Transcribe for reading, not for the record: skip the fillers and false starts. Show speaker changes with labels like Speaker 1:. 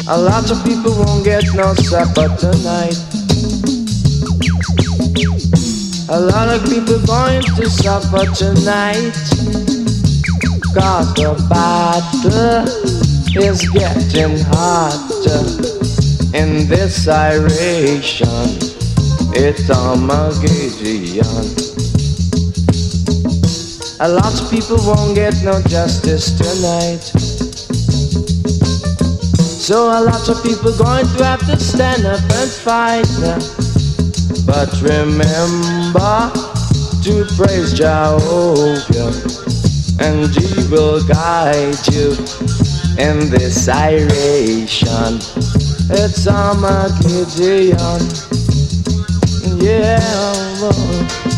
Speaker 1: A lot of people won't get no supper tonight. A lot of people going to suffer tonight. 'Cause the battle is getting hotter in this iration. It's Armageddon. A lot of people won't get no justice tonight. So a lot of people going to have to stand up and fight. But remember to praise Jehovah, and He will guide you in this iration. It's Armageddon. Yeah.